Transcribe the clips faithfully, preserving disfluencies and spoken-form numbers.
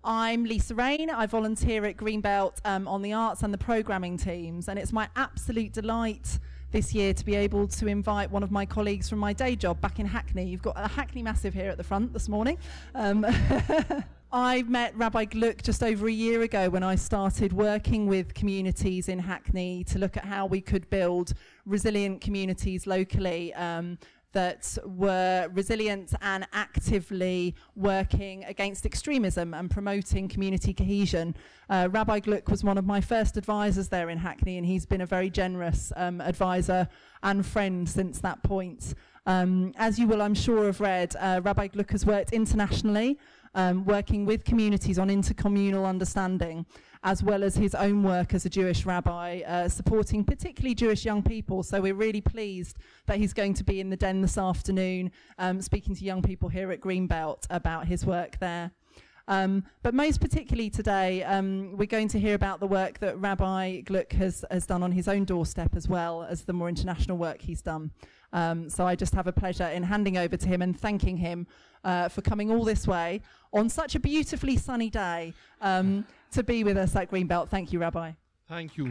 I'm Lisa Rain. I volunteer at Greenbelt um, on the arts and the programming teams, and it's my absolute delight this year to be able to invite one of my colleagues from my day job back in Hackney. You've got a Hackney Massive here at the front this morning. Um, I met Rabbi Gluck just over a year ago when I started working with communities in Hackney to look at how we could build resilient communities locally um, that were resilient and actively working against extremism and promoting community cohesion. Uh, Rabbi Gluck was one of my first advisors there in Hackney, and he's been a very generous um, advisor and friend since that point. Um, as you will, I'm sure, have read, uh, Rabbi Gluck has worked internationally, um, working with communities on intercommunal understanding, as well as his own work as a Jewish rabbi, uh, supporting particularly Jewish young people. So we're really pleased that he's going to be in the Den this afternoon, um, speaking to young people here at Greenbelt about his work there. Um, but most particularly today, um, we're going to hear about the work that Rabbi Gluck has, has done on his own doorstep, as well as the more international work he's done. Um, so I just have a pleasure in handing over to him and thanking him uh, for coming all this way on such a beautifully sunny day um, to be with us at Greenbelt. Thank you, Rabbi. Thank you.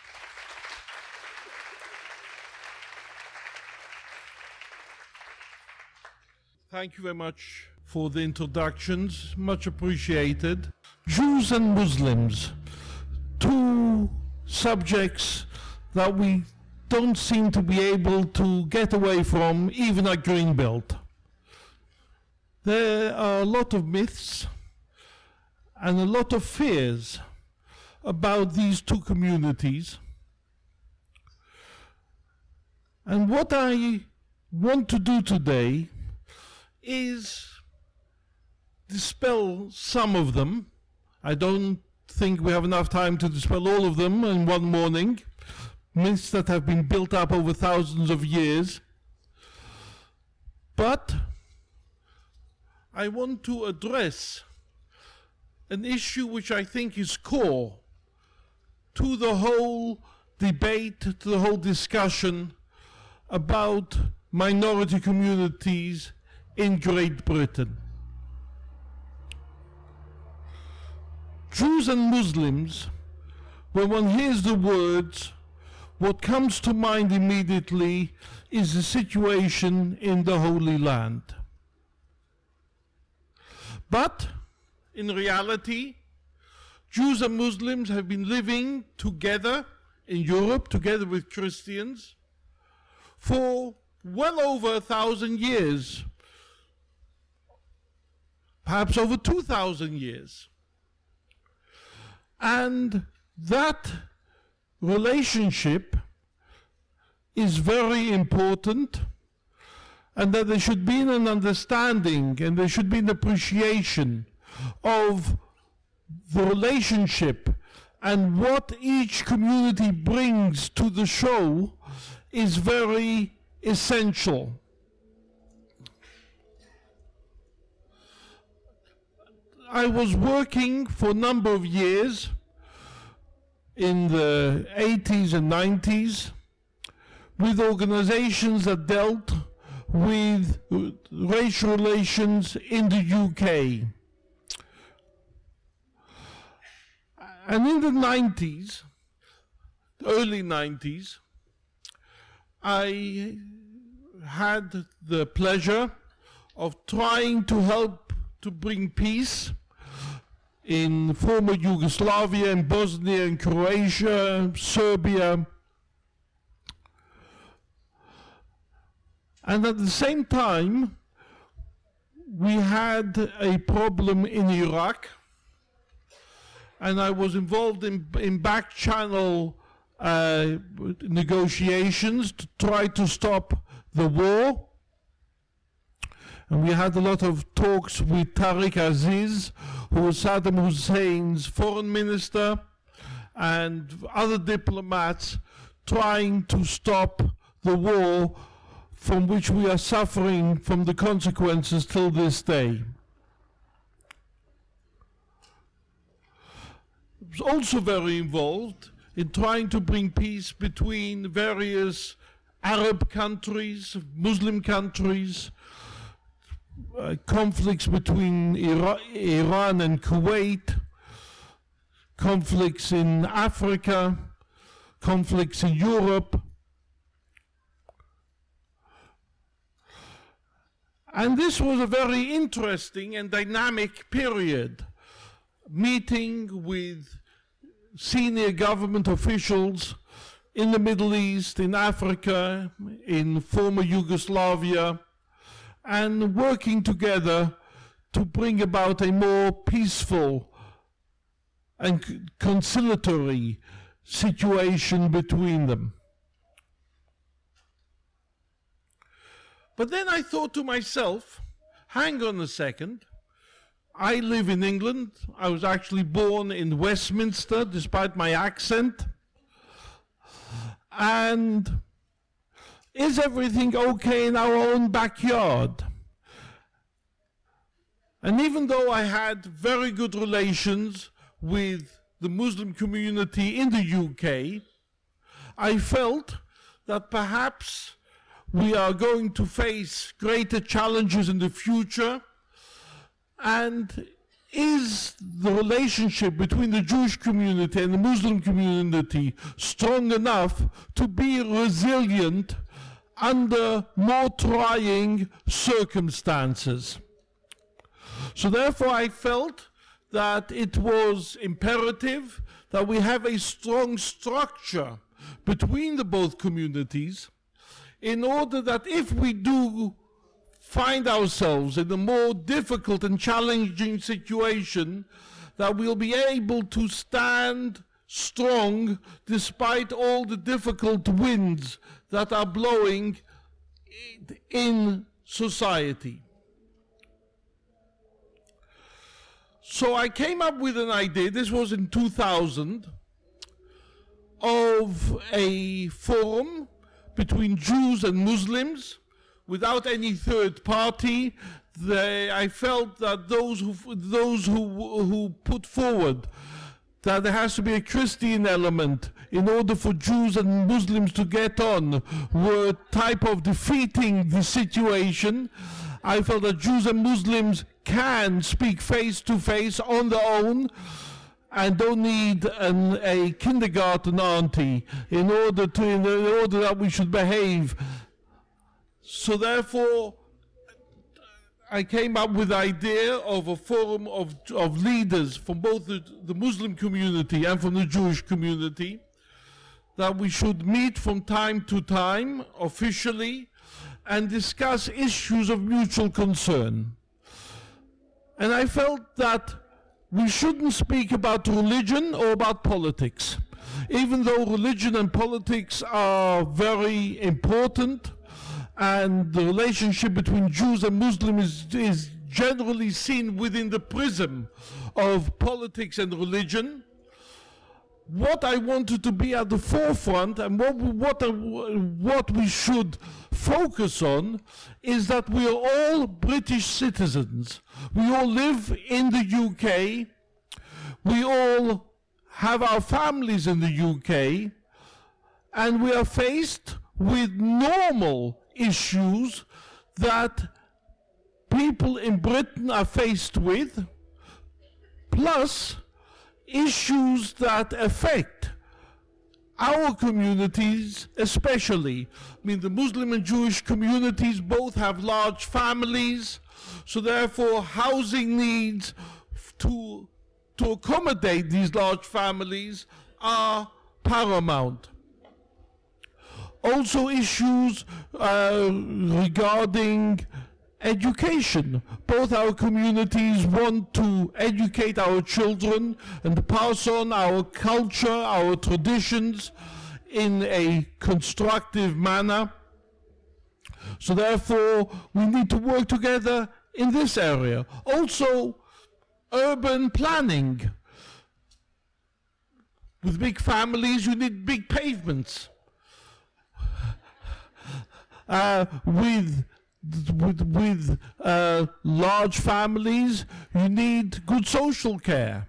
Thank you very much for the introductions, much appreciated. Jews and Muslims, two subjects that we don't seem to be able to get away from, even at Greenbelt. There are a lot of myths and a lot of fears about these two communities. And what I want to do today is dispel some of them. I don't think we have enough time to dispel all of them in one morning. Myths that have been built up over thousands of years. But I want to address an issue which I think is core to the whole debate, to the whole discussion about minority communities in Great Britain. Jews and Muslims, when one hears the words, what comes to mind immediately is the situation in the Holy Land. But in reality, Jews and Muslims have been living together in Europe, together with Christians, for well over a thousand years, perhaps over two thousand years. And that relationship is very important, and that there should be an understanding and there should be an appreciation of the relationship, and what each community brings to the show is very essential. I was working for a number of years in the eighties and nineties with organizations that dealt with racial relations in the U K. And in the nineties, early nineties, I had the pleasure of trying to help to bring peace in former Yugoslavia, in Bosnia and Croatia, Serbia. And at the same time, we had a problem in Iraq, and I was involved in, in back channel uh, negotiations to try to stop the war. And we had a lot of talks with Tariq Aziz, who was Saddam Hussein's foreign minister, and other diplomats trying to stop the war from which we are suffering from the consequences till this day. I was also very involved in trying to bring peace between various Arab countries, Muslim countries, uh, conflicts between Ira Iran and Kuwait, conflicts in Africa, conflicts in Europe. And this was a very interesting and dynamic period, meeting with senior government officials in the Middle East, in Africa, in former Yugoslavia, and working together to bring about a more peaceful and conciliatory situation between them. But then I thought to myself, hang on a second, I live in England. I was actually born in Westminster, despite my accent. And is everything okay in our own backyard? And even though I had very good relations with the Muslim community in the U K, I felt that perhaps we are going to face greater challenges in the future. And is the relationship between the Jewish community and the Muslim community strong enough to be resilient under more trying circumstances? So therefore I felt that it was imperative that we have a strong structure between the both communities, in order that if we do find ourselves in a more difficult and challenging situation, that we'll be able to stand strong despite all the difficult winds that are blowing in society. So I came up with an idea, this was in two thousand, of a forum between Jews and Muslims, without any third party. They, I felt that those who those who who put forward that there has to be a Christian element in order for Jews and Muslims to get on were type of defeating the situation. I felt that Jews and Muslims can speak face to face on their own, and don't need an, a kindergarten auntie in order to in order that we should behave. So therefore, I came up with the idea of a forum of, of leaders from both the, the Muslim community and from the Jewish community, that we should meet from time to time officially and discuss issues of mutual concern. And I felt that we shouldn't speak about religion or about politics, even though religion and politics are very important, and the relationship between Jews and Muslims is, is generally seen within the prism of politics and religion. What I wanted to be at the forefront, and what, what, what we should focus on, is that we are all British citizens. We all live in the U K. We all have our families in the U K. And we are faced with normal issues that people in Britain are faced with, plus issues that affect our communities especially. I mean, the Muslim and Jewish communities both have large families, so therefore housing needs to, to accommodate these large families are paramount. Also issues uh, regarding education. Both our communities want to educate our children and pass on our culture, our traditions in a constructive manner. So therefore, we need to work together in this area. Also, urban planning. With big families, you need big pavements. Uh, with with, with uh, large families, you need good social care.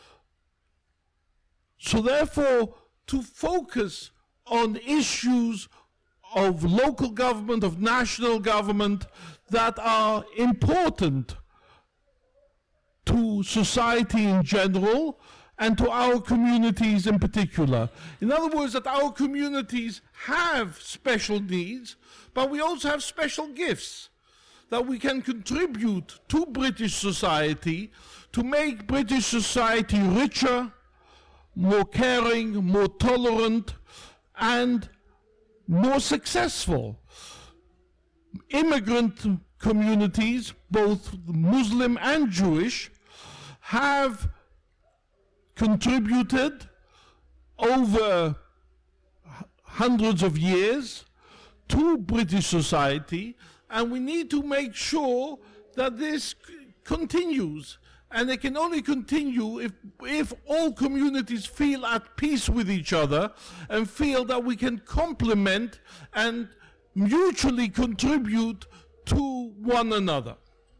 So therefore, to focus on issues of local government, of national government, that are important to society in general and to our communities in particular. In other words, that our communities have special needs, but we also have special gifts that we can contribute to British society to make British society richer, more caring, more tolerant, and more successful. Immigrant communities, both Muslim and Jewish, have contributed over hundreds of years to British society, and we need to make sure that this c- continues. And it can only continue if, if all communities feel at peace with each other and feel that we can complement and mutually contribute to one another.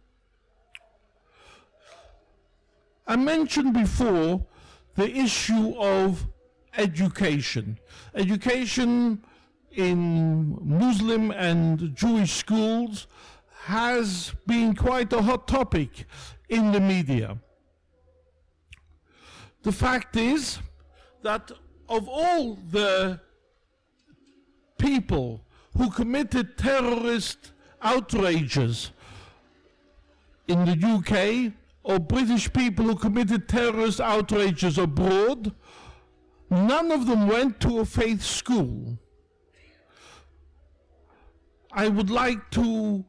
I mentioned before the issue of education. Education in Muslim and Jewish schools has been quite a hot topic in the media. The fact is that of all the people who committed terrorist outrages in the U K, or British people who committed terrorist outrages abroad, none of them went to a faith school. I would like to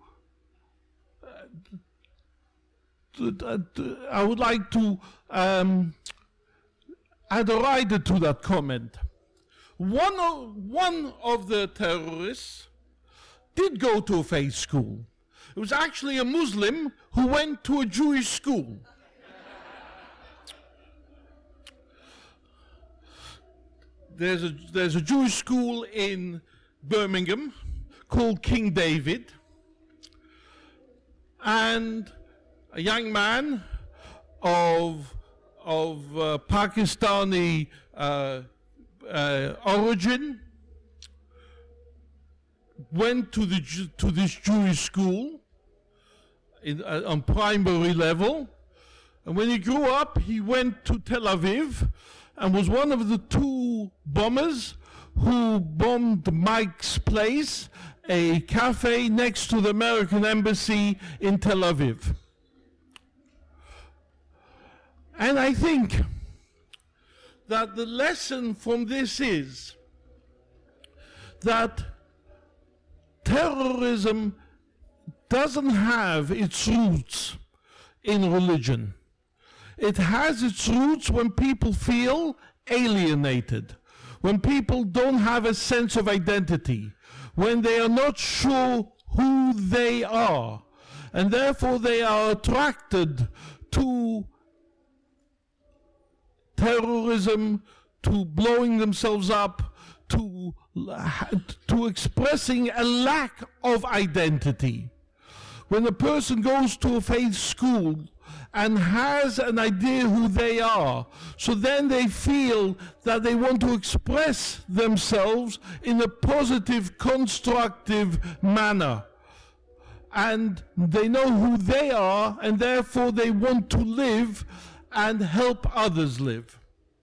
I would like to um, add a rider to that comment. One of, one of the terrorists did go to a faith school. It was actually a Muslim who went to a Jewish school. There's a, there's a Jewish school in Birmingham called King David, and a young man of, of uh, Pakistani uh, uh, origin went to, the, to this Jewish school in, uh, on primary level, and when he grew up he went to Tel Aviv and was one of the two bombers who bombed Mike's Place, a cafe next to the American embassy in Tel Aviv. And I think that the lesson from this is that terrorism doesn't have its roots in religion. It has its roots when people feel alienated, when people don't have a sense of identity, when they are not sure who they are, and therefore they are attracted to terrorism, to blowing themselves up, to, to expressing a lack of identity. When a person goes to a faith school and has an idea who they are, so then they feel that they want to express themselves in a positive, constructive manner. And they know who they are, and therefore they want to live and help others live.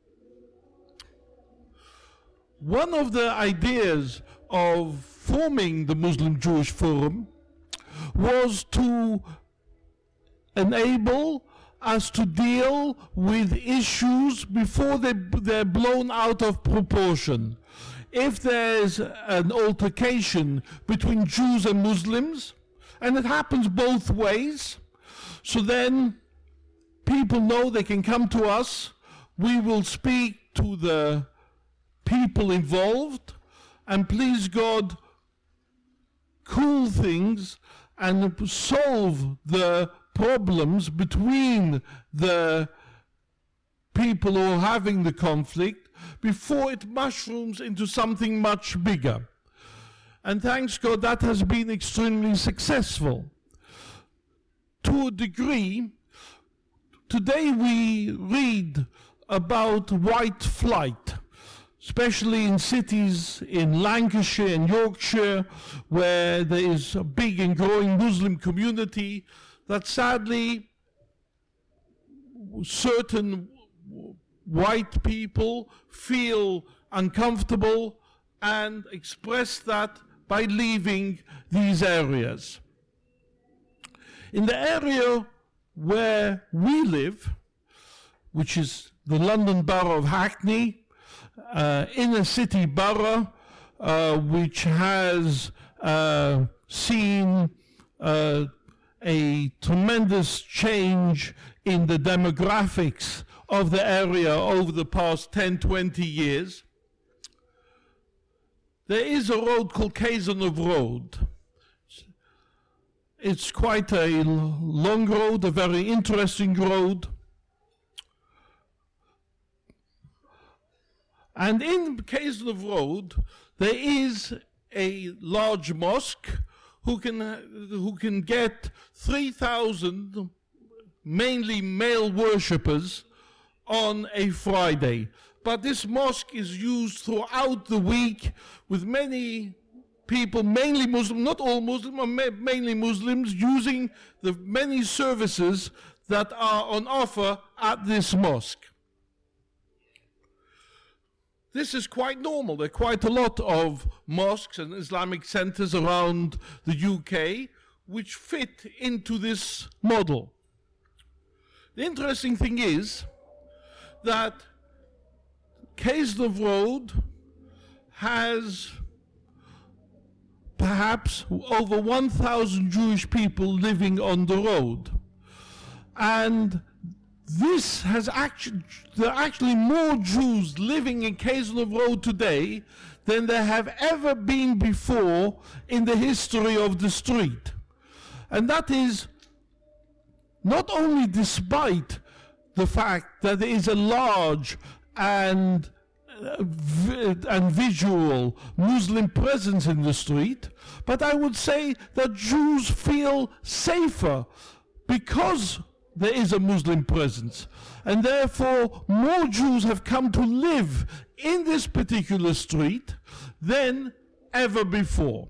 One of the ideas of forming the Muslim Jewish Forum was to enable us to deal with issues before they, they're blown out of proportion. If there's an altercation between Jews and Muslims, and it happens both ways, so then people know they can come to us, we will speak to the people involved, and please God, cool things and solve the problems between the people who are having the conflict before it mushrooms into something much bigger. And thanks God that has been extremely successful. To a degree, today we read about white flight. especially in cities in Lancashire and Yorkshire, where there is a big and growing Muslim community, that sadly certain white people feel uncomfortable and express that by leaving these areas. In the area where we live, which is the London Borough of Hackney, uh, inner city borough, uh, which has uh, seen uh, a tremendous change in the demographics of the area over the past ten, twenty years. There is a road called Cazenove Road. It's quite a long road, a very interesting road. And in Cazenove Road, there is a large mosque who can, who can get three thousand mainly male worshippers on a Friday. But this mosque is used throughout the week with many people, mainly Muslim, not all Muslim, but mainly Muslims, using the many services that are on offer at this mosque. This is quite normal. There are quite a lot of mosques and Islamic centers around the U K which fit into this model. The interesting thing is that Cazenove Road has perhaps over one thousand Jewish people living on the road. And this has actually, there are actually more Jews living in Cazenove Road today than there have ever been before in the history of the street. And that is not only despite the fact that there is a large and uh, vi and visual Muslim presence in the street, but I would say that Jews feel safer because there is a Muslim presence, and therefore more Jews have come to live in this particular street than ever before.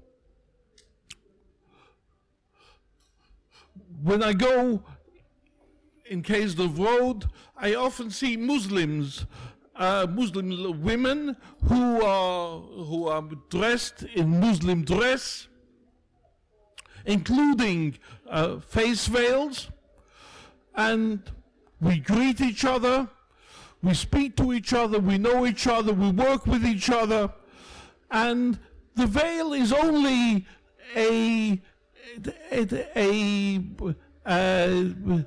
When I go in Cazenove Road, I often see Muslims, uh, Muslim women who are, who are dressed in Muslim dress, including uh, face veils, and we greet each other, we speak to each other, we know each other, we work with each other, and the veil is only a a, a, a,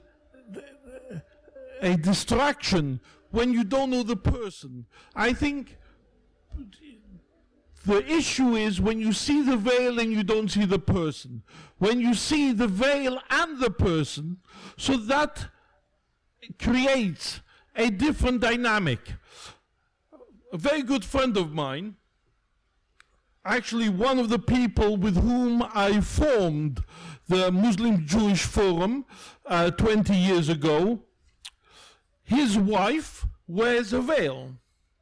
a distraction when you don't know the person. I think the issue is when you see the veil and you don't see the person. When you see the veil and the person, so that creates a different dynamic. A very good friend of mine, actually one of the people with whom I formed the Muslim Jewish Forum uh, twenty years ago, his wife wears a veil.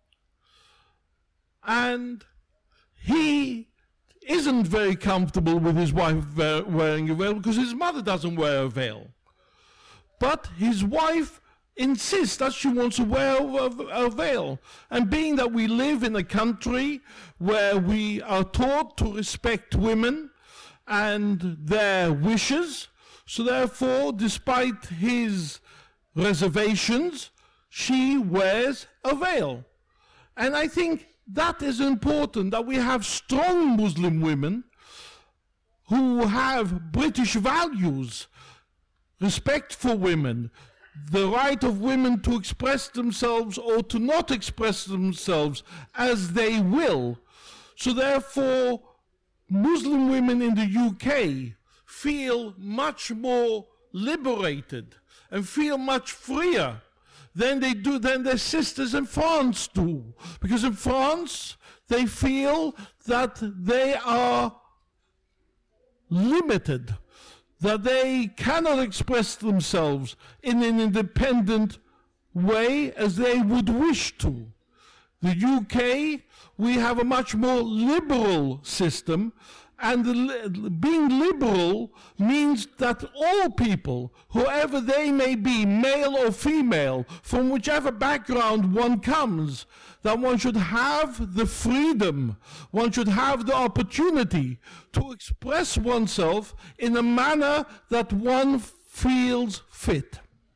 And he isn't very comfortable with his wife wearing a veil because his mother doesn't wear a veil. But his wife insists that she wants to wear a, a veil. And being that we live in a country where we are taught to respect women and their wishes, so therefore, despite his reservations, she wears a veil. And I think that is important, that we have strong Muslim women who have British values, respect for women, the right of women to express themselves or to not express themselves as they will. So therefore, Muslim women in the U K feel much more liberated and feel much freer than they do, than their sisters in France do. Because in France, they feel that they are limited, that they cannot express themselves in an independent way as they would wish to. The U K, we have a much more liberal system, and the li being liberal means that all people, whoever they may be, male or female, from whichever background one comes, that one should have the freedom, one should have the opportunity to express oneself in a manner that one feels fit.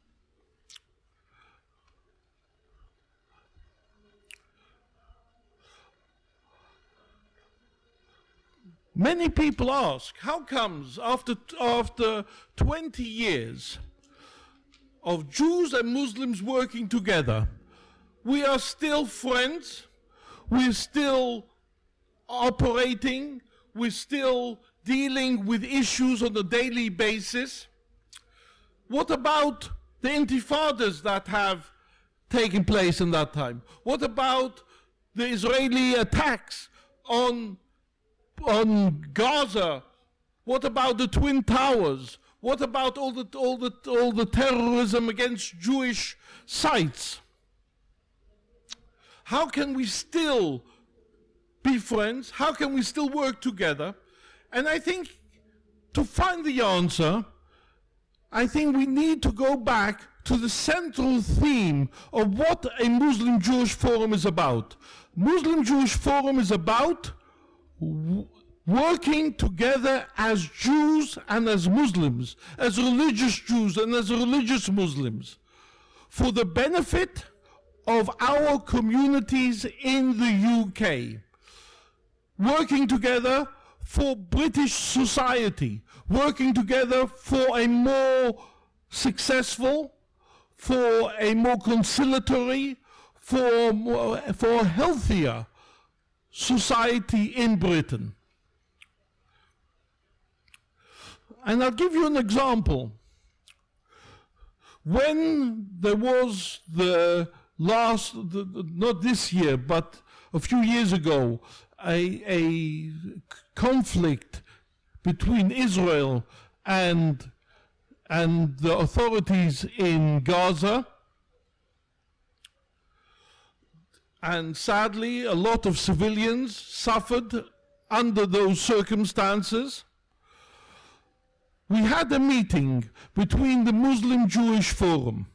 Many people ask, how comes after, after twenty years of Jews and Muslims working together, we are still friends, we're still operating, we're still dealing with issues on a daily basis? What about the intifadas that have taken place in that time? What about the Israeli attacks on on Gaza? What about the Twin Towers? What about all the, all the, all the terrorism against Jewish sites? How can we still be friends? How can we still work together? And I think to find the answer, I think we need to go back to the central theme of what a Muslim Jewish Forum is about. Muslim Jewish Forum is about working together as Jews and as Muslims, as religious Jews and as religious Muslims, for the benefit of our communities in the U K. Working together for British society, working together for a more successful, for a more conciliatory, for, more, for a healthier society in Britain. And I'll give you an example. When there was the last, the, the, not this year, but a few years ago, a, a conflict between Israel and, and the authorities in Gaza, and sadly, a lot of civilians suffered under those circumstances. We had a meeting between the Muslim Jewish Forum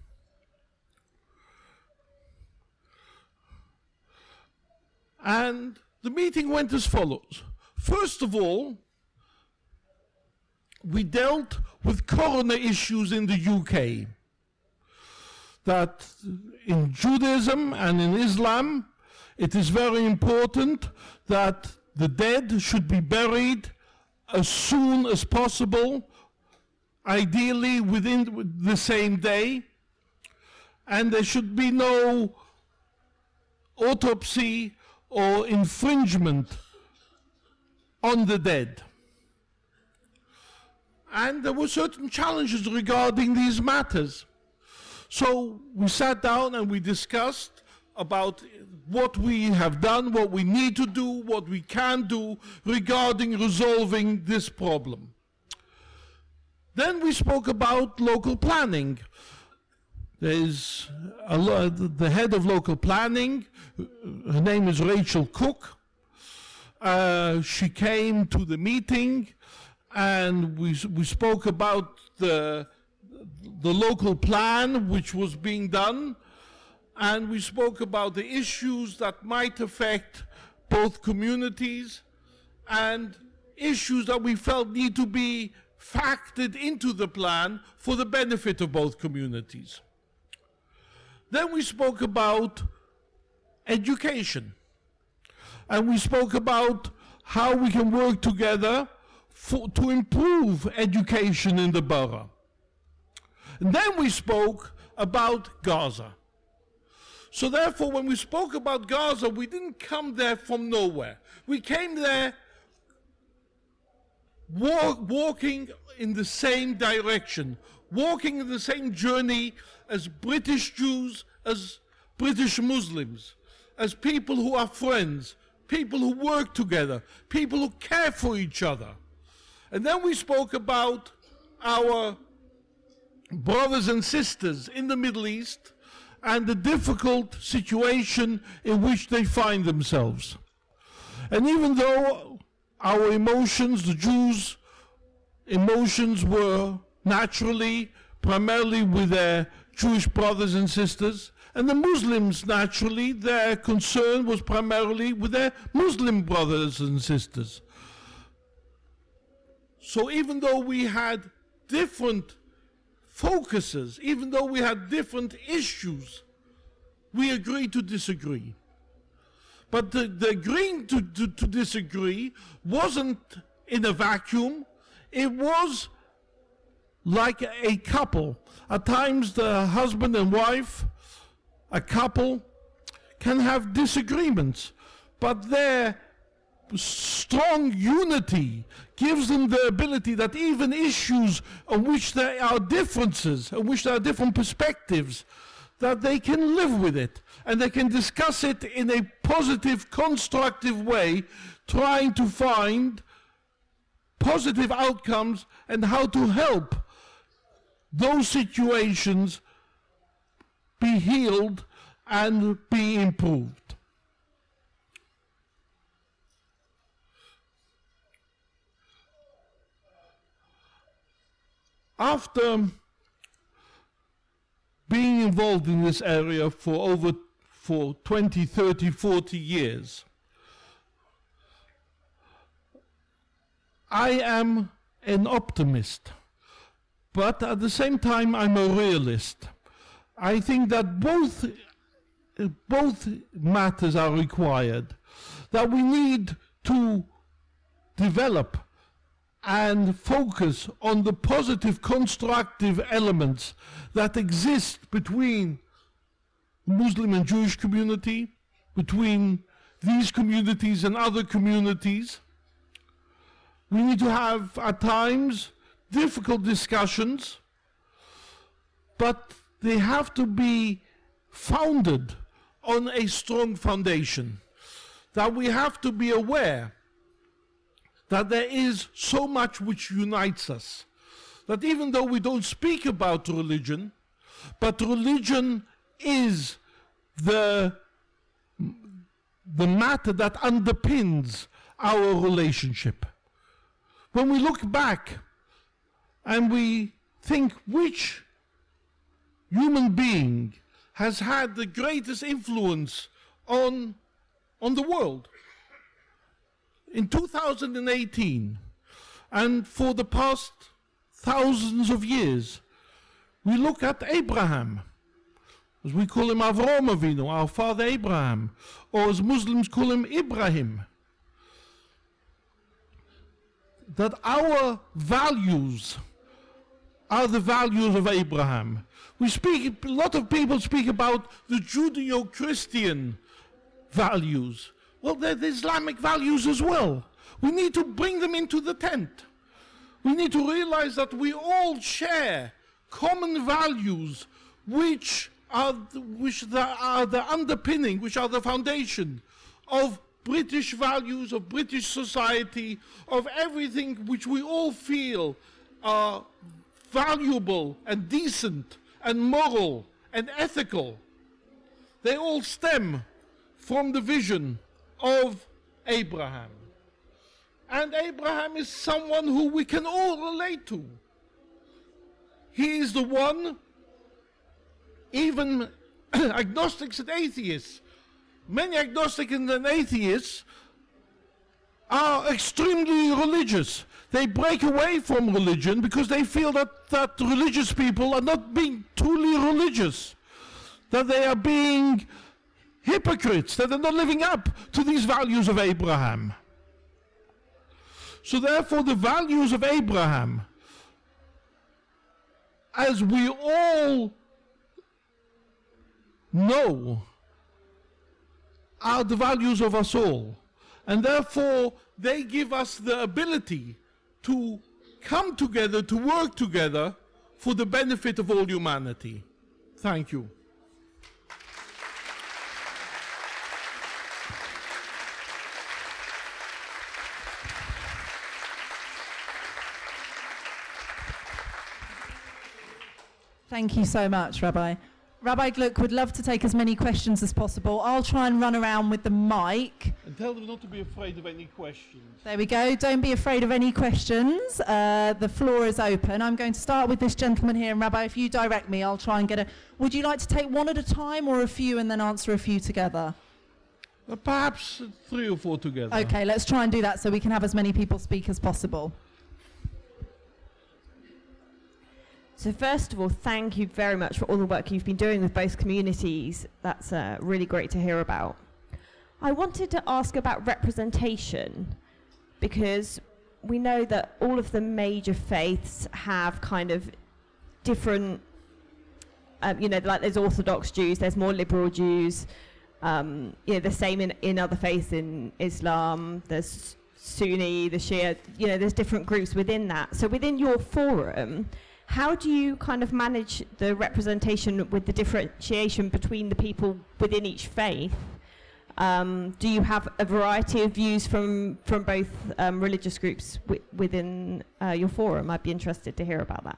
and the meeting went as follows. First of all, we dealt with coroner issues in the U K. That in Judaism and in Islam, it is very important that the dead should be buried as soon as possible, ideally within the same day, and there should be no autopsy or infringement on the dead. And there were certain challenges regarding these matters. So we sat down and we discussed about what we have done, what we need to do, what we can do regarding resolving this problem. Then we spoke about local planning. There's a lot, the head of local planning, her name is Rachel Cook. Uh, she came to the meeting and we, we spoke about the the local plan which was being done, and we spoke about the issues that might affect both communities and issues that we felt need to be factored into the plan for the benefit of both communities. Then we spoke about education, and we spoke about how we can work together for, to improve education in the borough. And then we spoke about Gaza. So therefore, when we spoke about Gaza, we didn't come there from nowhere. We came there walk, walking in the same direction, walking in the same journey as British Jews, as British Muslims, as people who are friends, people who work together, people who care for each other. And then we spoke about our brothers and sisters in the Middle East, and the difficult situation in which they find themselves. And even though our emotions, the Jews' emotions, were naturally primarily with their Jewish brothers and sisters, and the Muslims, naturally, their concern was primarily with their Muslim brothers and sisters. So even though we had different focuses, even though we had different issues, we agreed to disagree. But the, the agreeing to, to, to disagree wasn't in a vacuum. It was like a couple. At times the husband and wife, a couple, can have disagreements, but their strong unity gives them the ability that even issues on which there are differences, on which there are different perspectives, that they can live with it and they can discuss it in a positive, constructive way, trying to find positive outcomes and how to help those situations be healed and be improved. After being involved in this area for over for twenty, thirty, forty years, I am an optimist, but at the same time I'm a realist. I think that both, both matters are required, that we need to develop and focus on the positive, constructive elements that exist between the Muslim and Jewish community, between these communities and other communities. We need to have, at times, difficult discussions, but they have to be founded on a strong foundation. That we have to be aware that there is so much which unites us. That even though we don't speak about religion, but religion is the, the matter that underpins our relationship. When we look back and we think which human being has had the greatest influence on, on the world, in two thousand eighteen, and for the past thousands of years, we look at Abraham, as we call him Avraham Avinu, our father Abraham, or as Muslims call him Ibrahim. That our values are the values of Abraham. We speak, a lot of people speak about the Judeo-Christian values. Well, they're the Islamic values as well. We need to bring them into the tent. We need to realize that we all share common values which are, which the, are the underpinning, which are the foundation of British values, of British society, of everything which we all feel are valuable and decent and moral and ethical. They all stem from the vision of Abraham. And Abraham is someone who we can all relate to. He is the one, even agnostics and atheists, many agnostics and atheists are extremely religious. They break away from religion because they feel that, that religious people are not being truly religious, that they are being hypocrites, that they're not living up to these values of Abraham. So therefore the values of Abraham, as we all know, are the values of us all. And therefore they give us the ability to come together, to work together for the benefit of all humanity. Thank you. Thank you so much, Rabbi. Rabbi Gluck would love to take as many questions as possible. I'll try and run around with the mic. And tell them not to be afraid of any questions. There we go. Don't be afraid of any questions. Uh, the floor is open. I'm going to start with this gentleman here. And Rabbi, if you direct me, I'll try and get a... Would you like to take one at a time or a few and then answer a few together? Uh, perhaps uh, three or four together. Okay, let's try and do that so we can have as many people speak as possible. So first of all, thank you very much for all the work you've been doing with both communities. That's uh, really great to hear about. I wanted to ask about representation, because we know that all of the major faiths have kind of different, um, you know, like there's Orthodox Jews, there's more liberal Jews, um, you know, the same in, in other faiths in Islam, there's Sunni, the Shia, you know, there's different groups within that. So within your forum, how do you kind of manage the representation with the differentiation between the people within each faith? Um, do you have a variety of views from, from both um, religious groups wi within uh, your forum? I'd be interested to hear about that.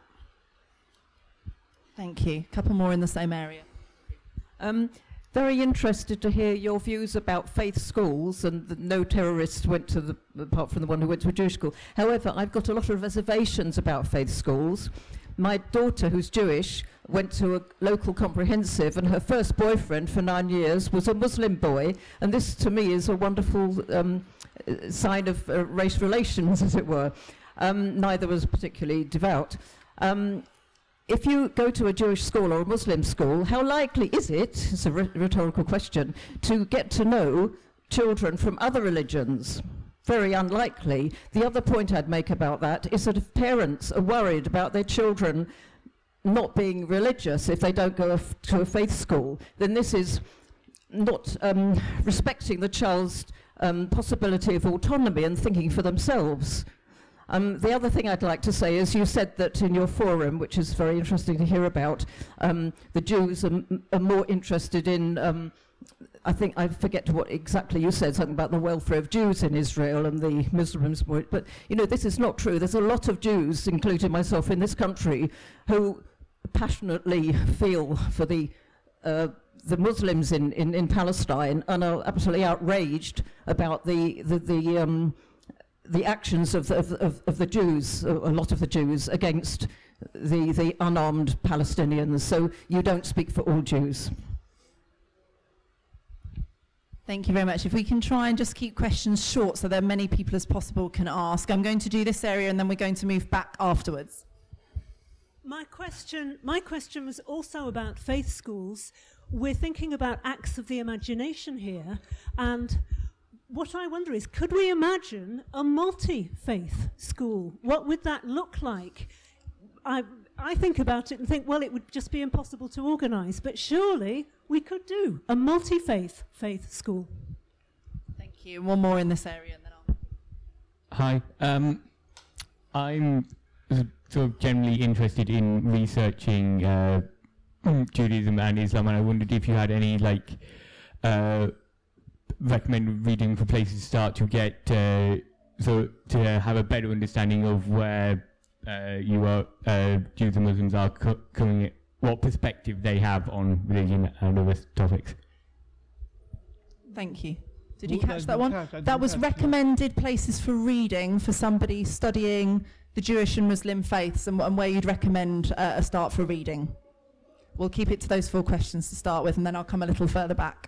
Thank you. A couple more in the same area. Um, very interested to hear your views about faith schools, and that no terrorists went to the, apart from the one who went to a Jewish school. However, I've got a lot of reservations about faith schools. My daughter, who's Jewish, went to a local comprehensive, and her first boyfriend for nine years was a Muslim boy, and this to me is a wonderful um, sign of uh, race relations, as it were. Um, neither was particularly devout. Um, if you go to a Jewish school or a Muslim school, how likely is it, it's a rhetorical question, to get to know children from other religions? Very unlikely. The other point I'd make about that is that if parents are worried about their children not being religious if they don't go to a faith school, then this is not um, respecting the child's um, possibility of autonomy and thinking for themselves. Um, the other thing I'd like to say is you said that in your forum, which is very interesting to hear about, um, the Jews are, m are more interested in um, I think, I forget what exactly you said, something about the welfare of Jews in Israel and the Muslims. But, you know, this is not true. There's a lot of Jews, including myself in this country, who passionately feel for the, uh, the Muslims in, in, in Palestine and are absolutely outraged about the, the, the, um, the actions of the, of, of, of the Jews, a lot of the Jews, against the, the unarmed Palestinians. So you don't speak for all Jews. Thank you very much. If we can try and just keep questions short so that many people as possible can ask. I'm going to do this area and then we're going to move back afterwards. My question, my question was also about faith schools. We're thinking about acts of the imagination here, and what I wonder is, could we imagine a multi-faith school? What would that look like? I, I think about it and think, well, it would just be impossible to organise, but surely we could do a multi-faith faith school. Thank you. One more in this area and then I'll... Hi. Um, I'm sort of generally interested in researching uh, Judaism and Islam, and I wondered if you had any, like, uh, recommended reading for places to start to get, uh, so to have a better understanding of where uh, you are, uh, Jews and Muslims are co coming at, what perspective they have on religion and other topics. Thank you. Did you Well, catch I that one? didn't catch- I That didn't was catch that. recommended places for reading for somebody studying the Jewish and Muslim faiths, and, and where you'd recommend uh, a start for reading. We'll keep it to those four questions to start with, and then I'll come a little further back.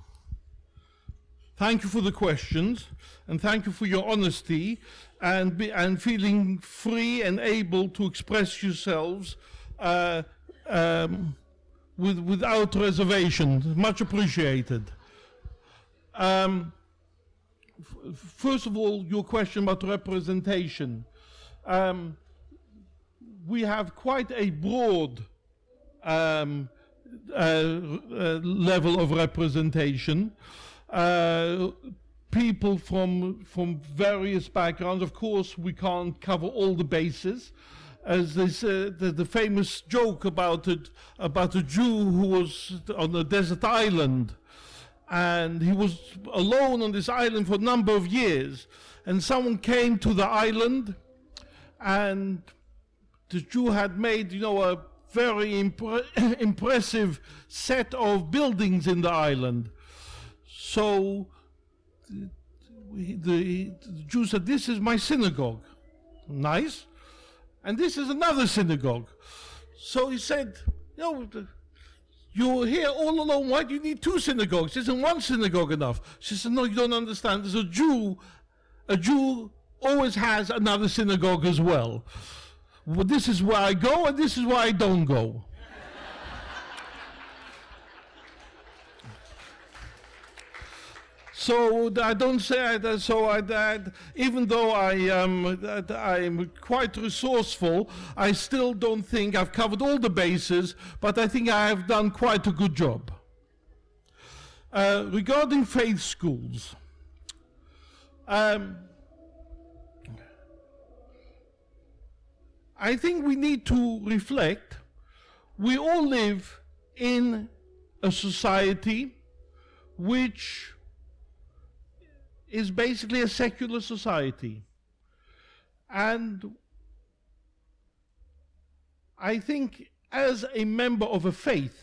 Thank you for the questions, and thank you for your honesty and, be, and feeling free and able to express yourselves uh, um, with, without reservation. Much appreciated. Um, f first of all, your question about representation. Um, we have quite a broad um, uh, uh, level of representation. Uh, people from from various backgrounds. Of course, we can't cover all the bases. As this, uh, the, the famous joke about it, about a Jew who was on a desert island, and he was alone on this island for a number of years, and someone came to the island, and the Jew had made, you know, a very impre impressive set of buildings in the island. So the, the, the Jew said, this is my synagogue. Nice. And this is another synagogue. So he said, you know, you're here all alone, why do you need two synagogues? Isn't one synagogue enough? She said, no, you don't understand. There's a Jew, a Jew always has another synagogue as well. Well, this is where I go and this is where I don't go. So I don't say that. So I, that even though I am, that I'm quite resourceful, I still don't think I've covered all the bases. But I think I have done quite a good job. Uh, regarding faith schools, um, I think we need to reflect. We all live in a society which is basically a secular society. And I think as a member of a faith,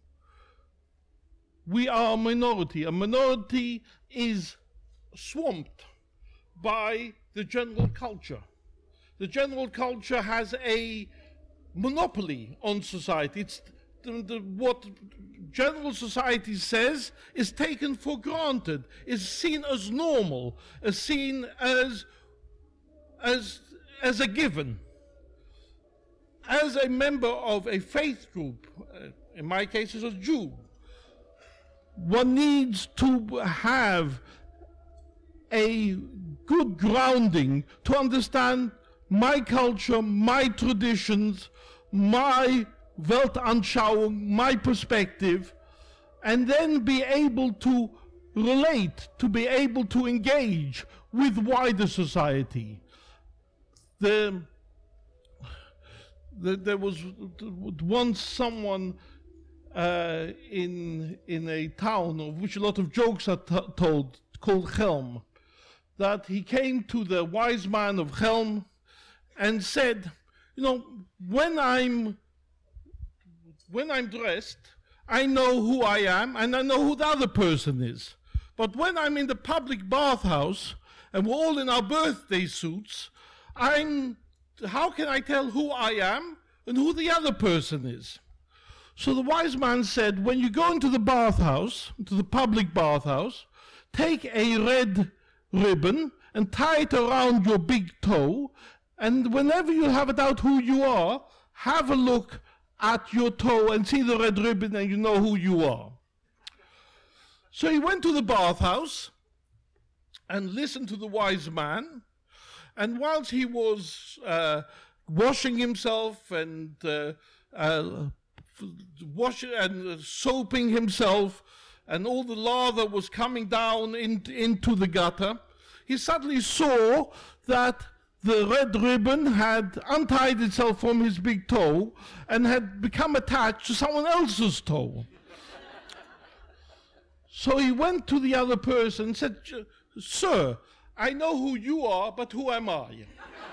we are a minority. A minority is swamped by the general culture. The general culture has a monopoly on society. It's the, the, what general society says is taken for granted, is seen as normal, is seen as, as, as a given. As a member of a faith group, uh, in my case as a Jew, one needs to have a good grounding to understand my culture, my traditions, my Weltanschauung, my perspective, and then be able to relate, to be able to engage with wider society. The, the, there was once someone uh, in, in a town of which a lot of jokes are t told, called Chelm, that he came to the wise man of Chelm and said, you know, when I'm when I'm dressed, I know who I am and I know who the other person is. But when I'm in the public bathhouse and we're all in our birthday suits, I'm, how can I tell who I am and who the other person is? So the wise man said, when you go into the bathhouse, into the public bathhouse, take a red ribbon and tie it around your big toe, and whenever you have it out who you are, have a look at your toe and see the red ribbon and you know who you are. So he went to the bathhouse and listened to the wise man, and whilst he was uh, washing himself and uh, uh, washing and soaping himself, and all the lather was coming down in, into the gutter, he suddenly saw that the red ribbon had untied itself from his big toe and had become attached to someone else's toe. So he went to the other person and said, sir, I know who you are, but who am I?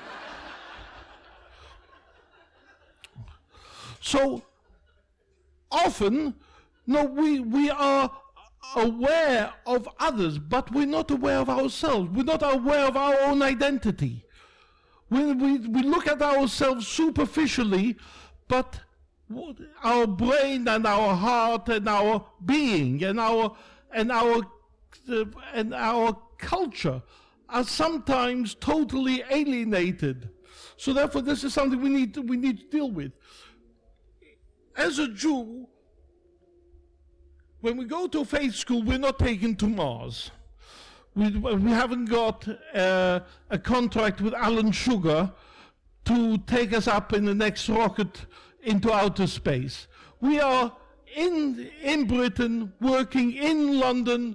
So often, no, we, we are aware of others, but we're not aware of ourselves. We're not aware of our own identity. We, we, we look at ourselves superficially, but our brain and our heart and our being and our, and our, uh, and our culture are sometimes totally alienated. So therefore, this is something we need to, we need to deal with. As a Jew, when we go to a faith school, we're not taken to Mars. We, we haven't got uh, a contract with Alan Sugar to take us up in the next rocket into outer space. We are in, in Britain, working in London,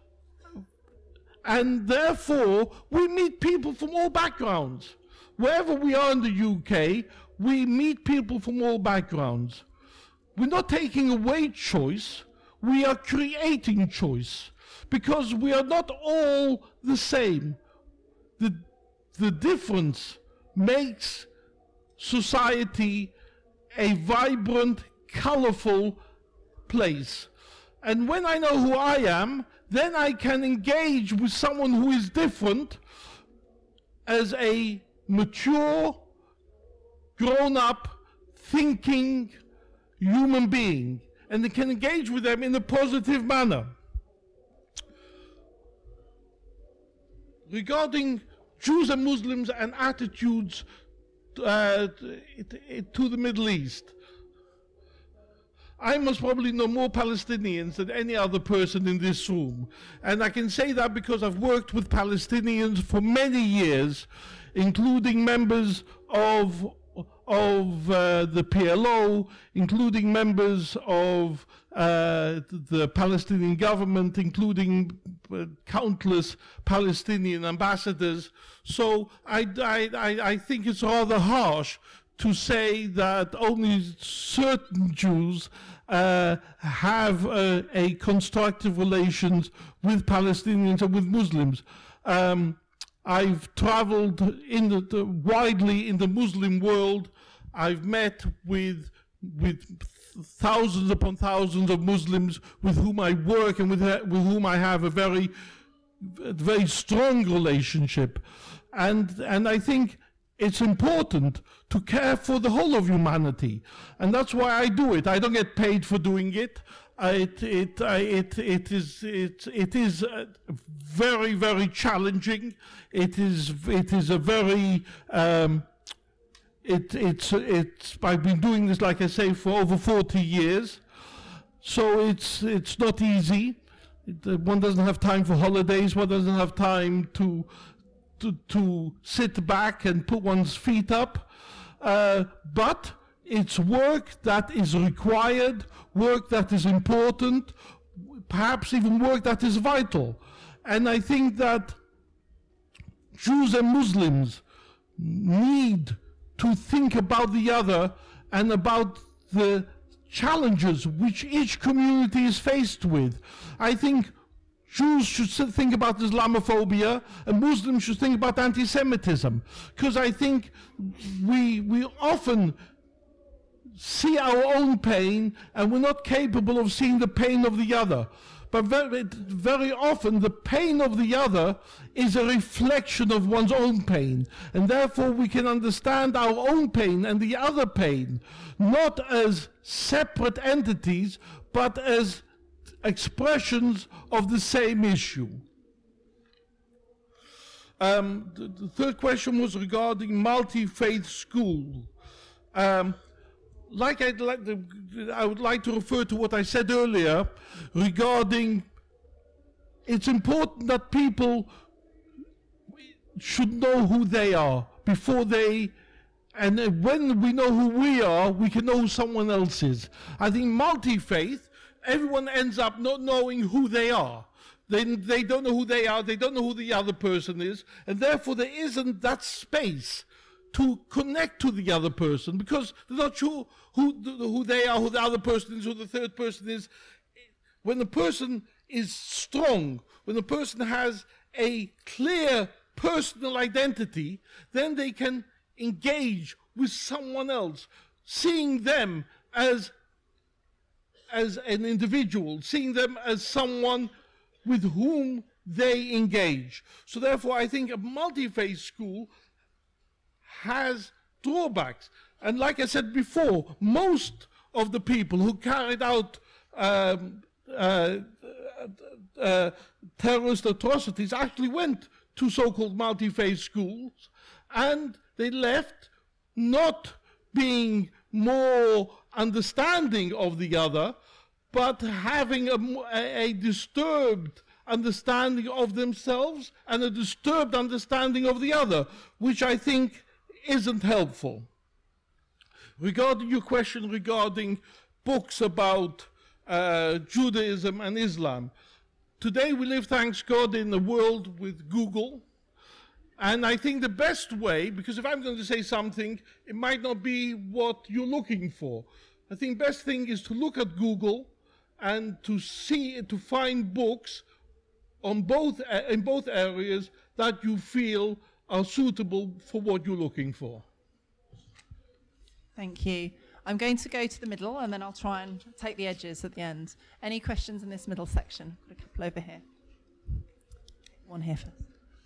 and therefore we meet people from all backgrounds. Wherever we are in the U K, we meet people from all backgrounds. We're not taking away choice, we are creating choice. Because we are not all the same. The, the difference makes society a vibrant, colorful place. And when I know who I am, then I can engage with someone who is different as a mature, grown-up, thinking human being, and I can engage with them in a positive manner. Regarding Jews and Muslims and attitudes uh, to the Middle East, I must probably know more Palestinians than any other person in this room. And I can say that because I've worked with Palestinians for many years, including members of, of uh, the P L O, including members of uh, the Palestinian government, including uh, countless Palestinian ambassadors. So I, I, I, I think it's rather harsh to say that only certain Jews uh, have uh, a constructive relations with Palestinians and with Muslims. Um, I've traveled in the, the, widely in the Muslim world. I've met with, with thousands upon thousands of Muslims with whom I work and with, with whom I have a very, very strong relationship. And, and I think it's important to care for the whole of humanity, and that's why I do it. I don't get paid for doing it. Uh, it, it, uh, it, it is, it, it is uh, very, very challenging. It is, it is a very, um, it, it's, it's. I've been doing this, like I say, for over forty years, so it's, it's not easy. It, uh, one doesn't have time for holidays. One doesn't have time to. To, to sit back and put one's feet up, uh, but it's work that is required, work that is important, perhaps even work that is vital. And I think that Jews and Muslims need to think about the other and about the challenges which each community is faced with. I think Jews should think about Islamophobia, and Muslims should think about anti-Semitism, because I think we, we often see our own pain, and we're not capable of seeing the pain of the other. But very, very often the pain of the other is a reflection of one's own pain, and therefore we can understand our own pain and the other pain, not as separate entities, but as expressions of the same issue. Um, the, the third question was regarding multi-faith school. Um, like I'd like to, I would like to refer to what I said earlier regarding it's important that people should know who they are before they, and when we know who we are, we can know who someone else is. I think multi-faith, everyone ends up not knowing who they are. They, they don't know who they are, they don't know who the other person is, and therefore there isn't that space to connect to the other person, because they're not sure who, who they are, who the other person is, who the third person is. When the person is strong, when the person has a clear personal identity, then they can engage with someone else, seeing them as as an individual, seeing them as someone with whom they engage. So therefore, I think a multi-faith school has drawbacks. And like I said before, most of the people who carried out um, uh, uh, terrorist atrocities actually went to so-called multi-faith schools, and they left not being more understanding of the other, but having a, a disturbed understanding of themselves and a disturbed understanding of the other, which I think isn't helpful. Regarding your question regarding books about uh, Judaism and Islam, today we live, thanks God, in a world with Google. And I think the best way, because if I'm going to say something, it might not be what you're looking for. I think the best thing is to look at Google and to see, to find books on both, in both areas that you feel are suitable for what you're looking for. Thank you. I'm going to go to the middle and then I'll try and take the edges at the end. Any questions in this middle section? Got a couple over here. One here first.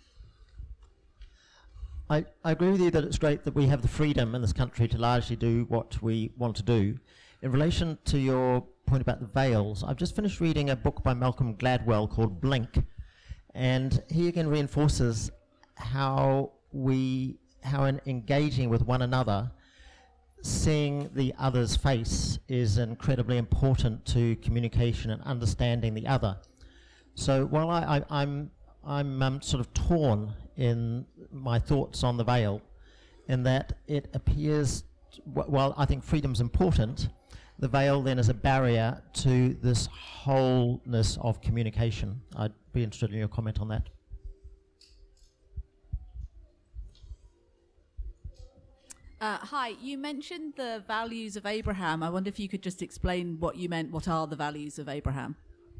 I, I agree with you that it's great that we have the freedom in this country to largely do what we want to do. In relation to your point about the veils, I've just finished reading a book by Malcolm Gladwell called Blink, and he again reinforces how we, how in engaging with one another, seeing the other's face is incredibly important to communication and understanding the other. So while I, I, I'm, I'm um, sort of torn in my thoughts on the veil, in that it appears, w- while I think freedom's important, the veil then is a barrier to this wholeness of communication. I'd be interested in your comment on that. Uh, hi, you mentioned the values of Abraham. I wonder if you could just explain what you meant. What are the values of Abraham?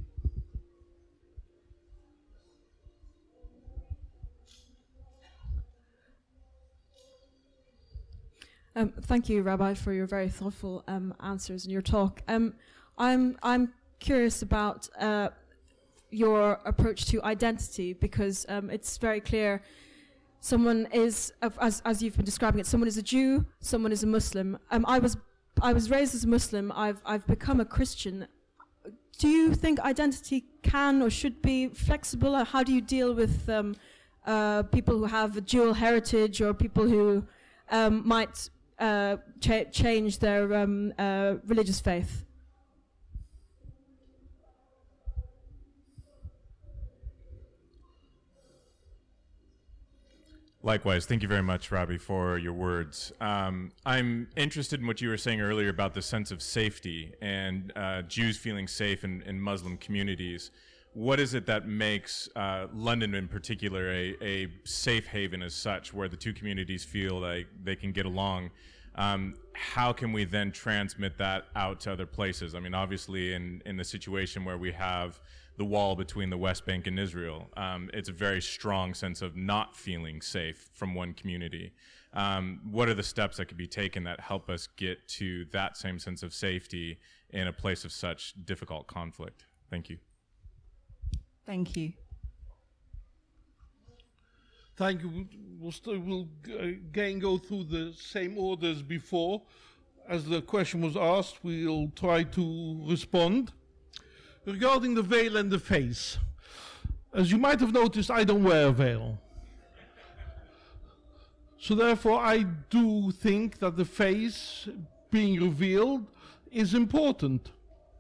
Um, thank you, Rabbi, for your very thoughtful um, answers in your talk. Um, I'm I'm curious about uh, your approach to identity, because um, it's very clear someone is, uh, as as you've been describing it, someone is a Jew, someone is a Muslim. Um, I was I was raised as a Muslim. I've I've become a Christian. Do you think identity can or should be flexible? Or how do you deal with um, uh, people who have a dual heritage, or people who um, might Uh, cha- change their um, uh, religious faith? Likewise, thank you very much, Robbie, for your words. Um, I'm interested in what you were saying earlier about the sense of safety and uh, Jews feeling safe in, in Muslim communities. What is it that makes uh, London in particular a, a safe haven as such, where the two communities feel like they can get along? Um, how can we then transmit that out to other places? I mean, obviously, in, in the situation where we have the wall between the West Bank and Israel, um, it's a very strong sense of not feeling safe from one community. Um, what are the steps that could be taken that help us get to that same sense of safety in a place of such difficult conflict? Thank you. Thank you. Thank you. We'll, still, we'll again go through the same order as before. As the question was asked, we'll try to respond. Regarding the veil and the face, as you might have noticed, I don't wear a veil. So therefore, I do think that the face being revealed is important.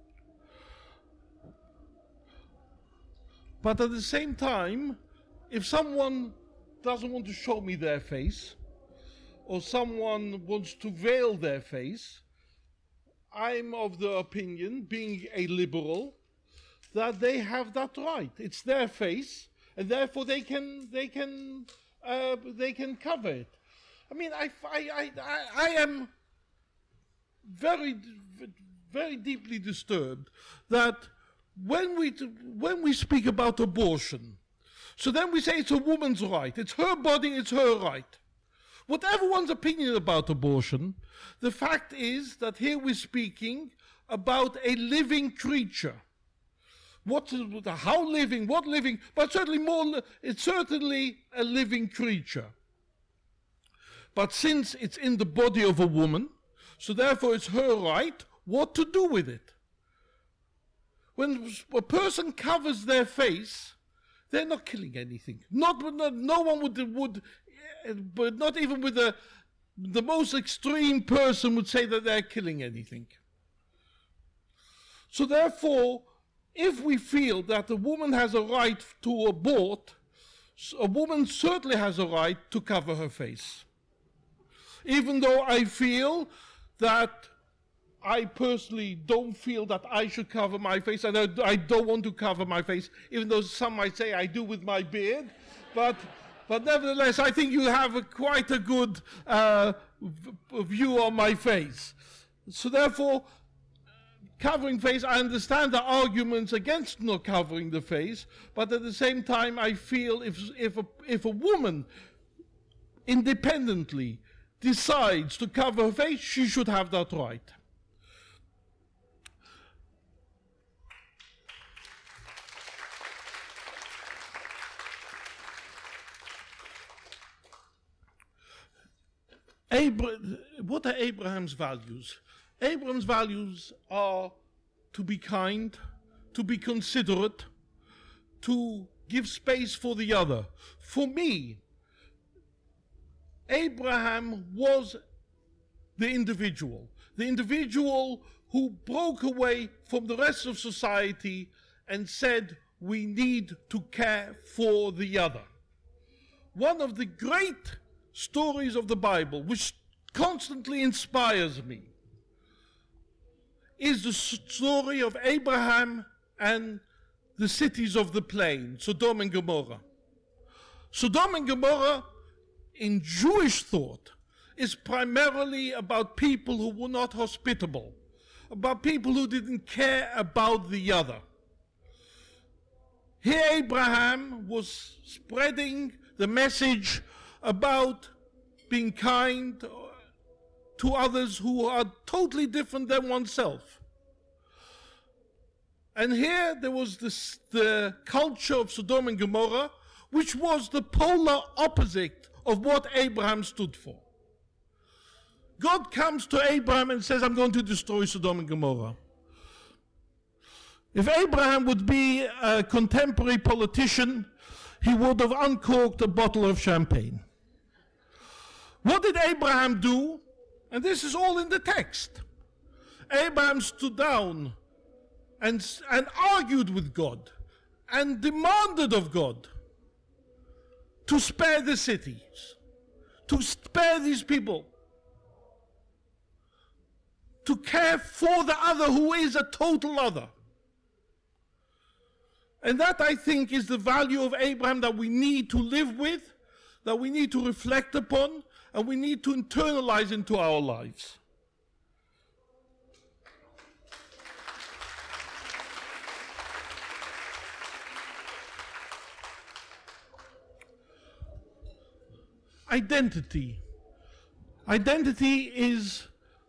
But at the same time, if someone doesn't want to show me their face, or someone wants to veil their face, I'm of the opinion, being a liberal, that they have that right. It's their face, and therefore they can they can uh, they can cover it. I mean, I I I, I am very very deeply disturbed that when we when we speak about abortion, so then we say it's a woman's right. It's her body, it's her right. Whatever one's opinion about abortion, the fact is that here we're speaking about a living creature. What, how living, what living, but certainly more, it's certainly a living creature. But since it's in the body of a woman, so therefore it's her right what to do with it. When a person covers their face, they're not killing anything. Not, not no one would, would, but not even with the, the most extreme person would say that they're killing anything. So therefore, if we feel that a woman has a right to abort, a woman certainly has a right to cover her face. Even though I feel that I personally don't feel that I should cover my face, and I, I don't want to cover my face, even though some might say I do with my beard, but, but nevertheless, I think you have a, quite a good uh, v- view on my face. So therefore, covering face, I understand the arguments against not covering the face, but at the same time, I feel if if a, if a woman independently decides to cover her face, she should have that right. Abra- what are Abraham's values? Abraham's values are to be kind, to be considerate, to give space for the other. For me, Abraham was the individual, the individual who broke away from the rest of society and said, we need to care for the other. One of the great stories of the Bible, which constantly inspires me, is the story of Abraham and the cities of the plain, Sodom and Gomorrah. Sodom and Gomorrah, in Jewish thought, is primarily about people who were not hospitable, about people who didn't care about the other. Here Abraham was spreading the message about being kind to others who are totally different than oneself. And here there was this, the culture of Sodom and Gomorrah, which was the polar opposite of what Abraham stood for. God comes to Abraham and says, I'm going to destroy Sodom and Gomorrah. If Abraham would be a contemporary politician, he would have uncorked a bottle of champagne. What did Abraham do? And this is all in the text. Abraham stood down and, and argued with God and demanded of God to spare the cities, to spare these people, to care for the other who is a total other. And that, I think, is the value of Abraham that we need to live with, that we need to reflect upon, and we need to internalize into our lives. Identity. Identity is,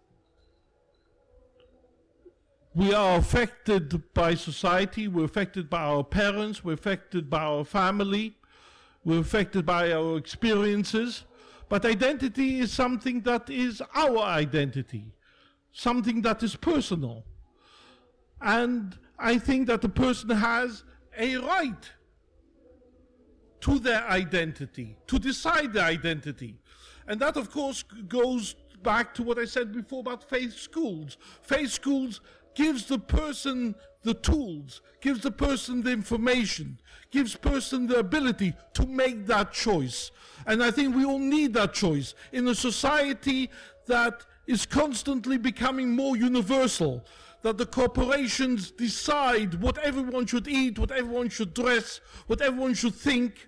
we are affected by society, we're affected by our parents, we're affected by our family, we're affected by our experiences, but identity is something that is our identity, something that is personal. And I think that the person has a right to their identity, to decide their identity. And that, of course, goes back to what I said before about faith schools. Faith schools gives the person the tools, gives the person the information, gives person the ability to make that choice. And I think we all need that choice in a society that is constantly becoming more universal, that the corporations decide what everyone should eat, what everyone should dress, what everyone should think.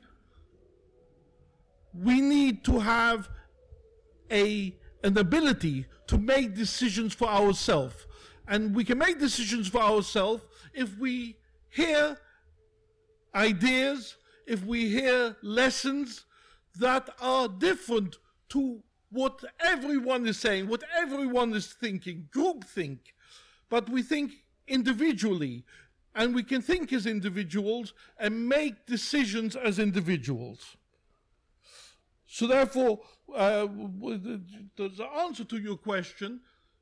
We need to have a, an ability to make decisions for ourselves. And we can make decisions for ourselves if we hear ideas, if we hear lessons that are different to what everyone is saying, what everyone is thinking, groupthink. But we think individually, and we can think as individuals and make decisions as individuals. So therefore, uh, the answer to your question,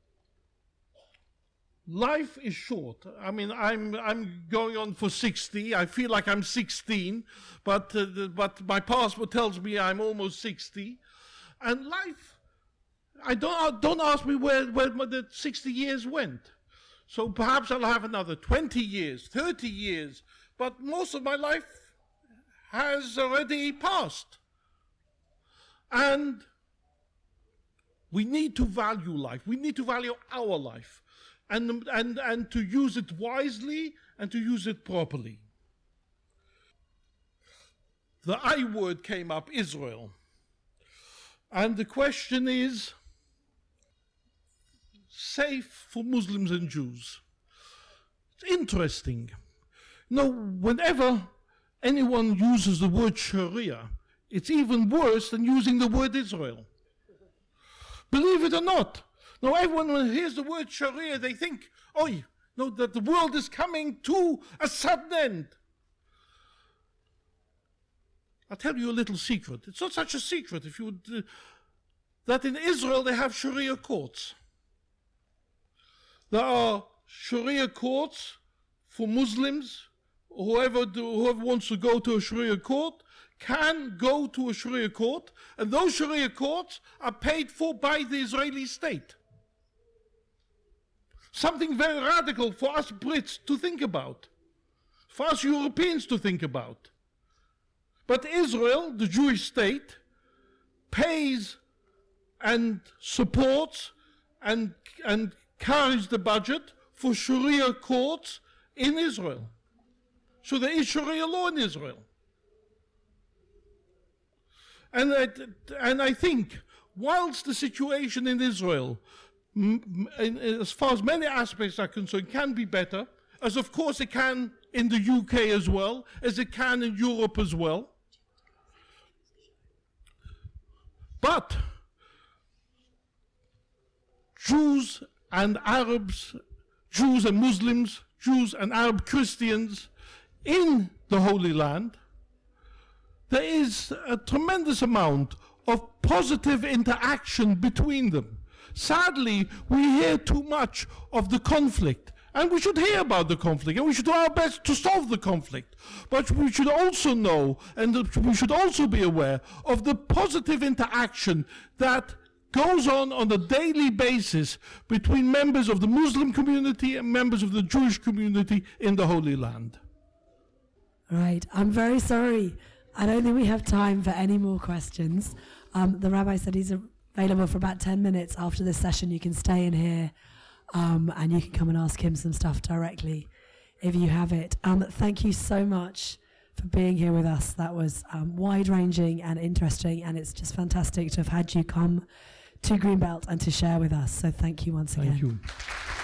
life is short. I mean, I'm I'm going on for sixty. I feel like I'm sixteen, but uh, the, but my passport tells me I'm almost sixty. And life, I don't don't ask me where where the sixty years went. So perhaps I'll have another twenty years, thirty years, but most of my life has already passed. And we need to value life. We need to value our life. And, and, and to use it wisely and to use it properly. The I word came up, Israel. And the question is, safe for Muslims and Jews. It's interesting. You know, whenever anyone uses the word Sharia, it's even worse than using the word Israel. Believe it or not. Now, everyone, when hears the word Sharia, they think, oh, no, that the world is coming to a sudden end. I'll tell you a little secret. It's not such a secret if you would, uh, that in Israel they have Sharia courts. There are Sharia courts for Muslims. Whoever, do, whoever wants to go to a Sharia court can go to a Sharia court, and those Sharia courts are paid for by the Israeli state. Something very radical for us Brits to think about, for us Europeans to think about. But Israel, the Jewish state, pays and supports and, and carries the budget for Sharia courts in Israel. So there is Sharia law in Israel. And I, and I think, whilst the situation in Israel, m in, as far as many aspects are concerned, can be better, as of course it can in the U K as well, as it can in Europe as well. But Jews and Arabs, Jews and Muslims, Jews and Arab Christians in the Holy Land, there is a tremendous amount of positive interaction between them. Sadly, we hear too much of the conflict, and we should hear about the conflict, and we should do our best to solve the conflict. But we should also know, and we should also be aware of the positive interaction that goes on on a daily basis between members of the Muslim community and members of the Jewish community in the Holy Land. Right, I'm very sorry. I don't think we have time for any more questions. Um, the rabbi said he's available for about ten minutes after this session. You can stay in here um, and you can come and ask him some stuff directly if you have it. Um, thank you so much for being here with us. That was um, wide-ranging and interesting, and it's just fantastic to have had you come to Greenbelt and to share with us. So thank you once again. Thank you.